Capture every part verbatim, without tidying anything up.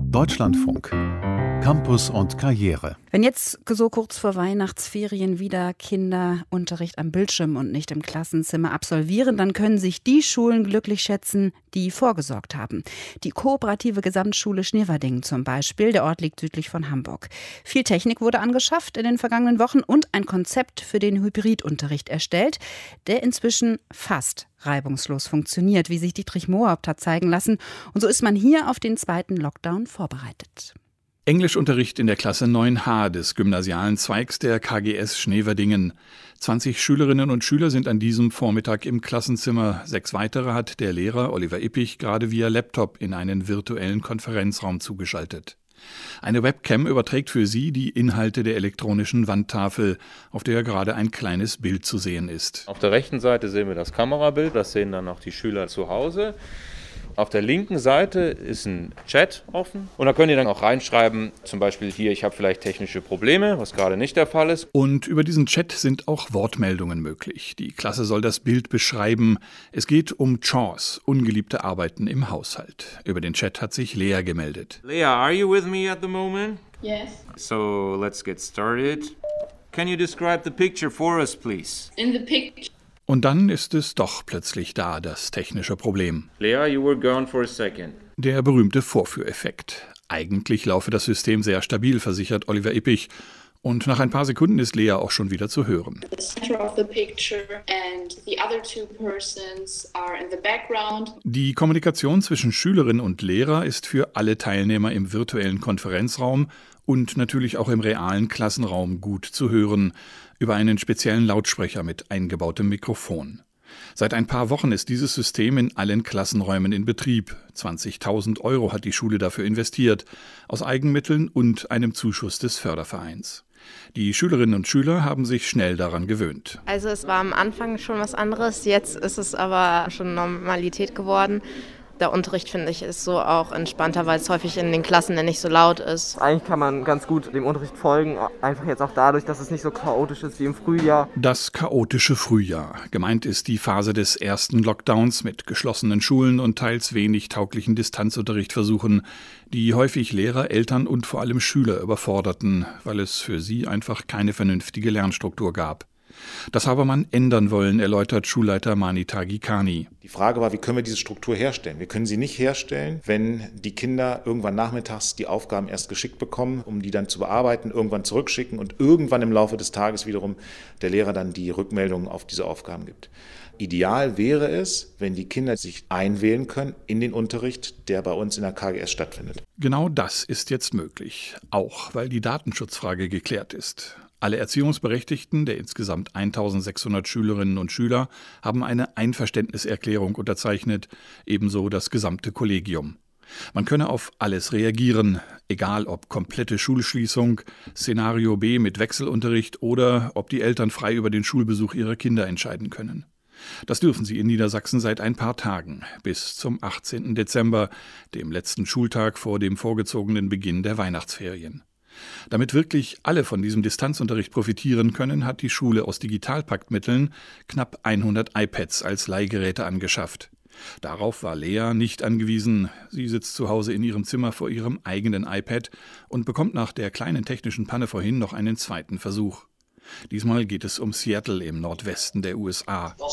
Deutschlandfunk. Campus und Karriere. Wenn jetzt so kurz vor Weihnachtsferien wieder Kinder Unterricht am Bildschirm und nicht im Klassenzimmer absolvieren, dann können sich die Schulen glücklich schätzen, die vorgesorgt haben. Die kooperative Gesamtschule Schneverdingen zum Beispiel, der Ort liegt südlich von Hamburg. Viel Technik wurde angeschafft in den vergangenen Wochen und ein Konzept für den Hybridunterricht erstellt, der inzwischen fast reibungslos funktioniert, wie sich Dietrich Mohaupt hat zeigen lassen. Und so ist man hier auf den zweiten Lockdown vorbereitet. Englischunterricht in der Klasse neun H des gymnasialen Zweigs der K G S Schneverdingen. zwanzig Schülerinnen und Schüler sind an diesem Vormittag im Klassenzimmer. Sechs weitere hat der Lehrer Oliver Ippich gerade via Laptop in einen virtuellen Konferenzraum zugeschaltet. Eine Webcam überträgt für sie die Inhalte der elektronischen Wandtafel, auf der gerade ein kleines Bild zu sehen ist. Auf der rechten Seite sehen wir das Kamerabild, das sehen dann auch die Schüler zu Hause. Auf der linken Seite ist ein Chat offen und da könnt ihr dann auch reinschreiben, zum Beispiel hier, ich habe vielleicht technische Probleme, was gerade nicht der Fall ist. Und über diesen Chat sind auch Wortmeldungen möglich. Die Klasse soll das Bild beschreiben. Es geht um Chores, ungeliebte Arbeiten im Haushalt. Über den Chat hat sich Lea gemeldet. Lea, are you with me at the moment? Yes. So, let's get started. Can you describe the picture for us, please? In the picture. Und dann ist es doch plötzlich da, das technische Problem. Lea, you were gone for a second. Der berühmte Vorführeffekt. Eigentlich laufe das System sehr stabil, versichert Oliver Ippich. Und nach ein paar Sekunden ist Lea auch schon wieder zu hören. The center of the picture and the other two persons are in the background. Die Kommunikation zwischen Schülerin und Lehrer ist für alle Teilnehmer im virtuellen Konferenzraum und natürlich auch im realen Klassenraum gut zu hören, über einen speziellen Lautsprecher mit eingebautem Mikrofon. Seit ein paar Wochen ist dieses System in allen Klassenräumen in Betrieb. zwanzigtausend Euro hat die Schule dafür investiert, aus Eigenmitteln und einem Zuschuss des Fördervereins. Die Schülerinnen und Schüler haben sich schnell daran gewöhnt. Also es war am Anfang schon was anderes, jetzt ist es aber schon Normalität geworden. Der Unterricht, finde ich, ist so auch entspannter, weil es häufig in den Klassen nicht so laut ist. Eigentlich kann man ganz gut dem Unterricht folgen, einfach jetzt auch dadurch, dass es nicht so chaotisch ist wie im Frühjahr. Das chaotische Frühjahr. Gemeint ist die Phase des ersten Lockdowns mit geschlossenen Schulen und teils wenig tauglichen Distanzunterrichtversuchen, die häufig Lehrer, Eltern und vor allem Schüler überforderten, weil es für sie einfach keine vernünftige Lernstruktur gab. Das habe man ändern wollen, erläutert Schulleiter Manita Gikani. Die Frage war, wie können wir diese Struktur herstellen? Wir können sie nicht herstellen, wenn die Kinder irgendwann nachmittags die Aufgaben erst geschickt bekommen, um die dann zu bearbeiten, irgendwann zurückschicken und irgendwann im Laufe des Tages wiederum der Lehrer dann die Rückmeldungen auf diese Aufgaben gibt. Ideal wäre es, wenn die Kinder sich einwählen können in den Unterricht, der bei uns in der K G S stattfindet. Genau das ist jetzt möglich, auch weil die Datenschutzfrage geklärt ist. Alle Erziehungsberechtigten der insgesamt eintausendsechshundert Schülerinnen und Schüler haben eine Einverständniserklärung unterzeichnet, ebenso das gesamte Kollegium. Man könne auf alles reagieren, egal ob komplette Schulschließung, Szenario B mit Wechselunterricht oder ob die Eltern frei über den Schulbesuch ihrer Kinder entscheiden können. Das dürfen sie in Niedersachsen seit ein paar Tagen, bis zum achtzehnten Dezember, dem letzten Schultag vor dem vorgezogenen Beginn der Weihnachtsferien. Damit wirklich alle von diesem Distanzunterricht profitieren können, hat die Schule aus Digitalpaktmitteln knapp hundert iPads als Leihgeräte angeschafft. Darauf war Lea nicht angewiesen. Sie sitzt zu Hause in ihrem Zimmer vor ihrem eigenen iPad und bekommt nach der kleinen technischen Panne vorhin noch einen zweiten Versuch. Diesmal geht es um Seattle im Nordwesten der U S A. So,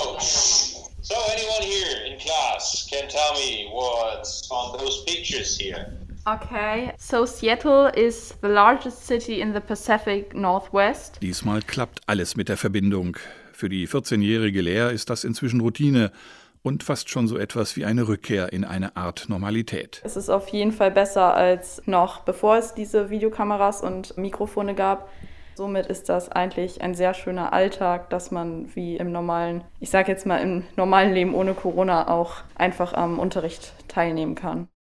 so anyone here in class can tell me what's on those pictures here? Okay, so Seattle is the largest city in the Pacific Northwest. Diesmal klappt alles mit der Verbindung. Für die vierzehnjährige Lea ist das inzwischen Routine und fast schon so etwas wie eine Rückkehr in eine Art Normalität. Es ist auf jeden Fall besser als noch bevor es diese Videokameras und Mikrofone gab. Somit ist das eigentlich ein sehr schöner Alltag, dass man wie im normalen, ich sage jetzt mal im normalen Leben ohne Corona auch einfach am Unterricht teilnehmen kann.